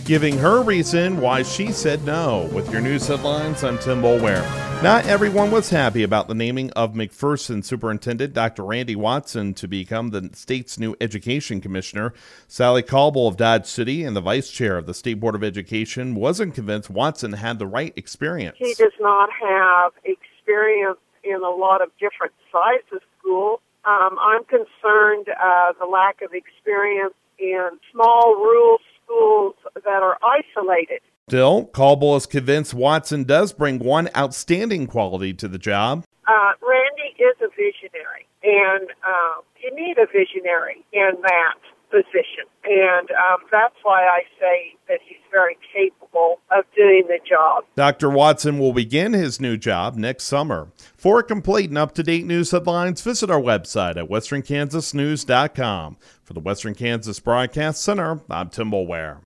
giving her reason why she said no. With your news headlines, I'm Tim Boulware. Not everyone was happy about the naming of McPherson Superintendent Dr. Randy Watson to become the state's new education commissioner. Sally Caldwell of Dodge City and the vice chair of the State Board of Education wasn't convinced Watson had the right experience. He does not have experience in a lot of different sizes schools. I'm concerned the lack of experience in small rural schools that are isolated. Still, Caldwell is convinced Watson does bring one outstanding quality to the job. Randy is a visionary, and you need a visionary in that position. And that's why I say that he's very capable of doing the job. Dr. Watson will begin his new job next summer. For complete and up-to-date news headlines, visit our website at westernkansasnews.com. For the Western Kansas Broadcast Center, I'm Tim Boulware.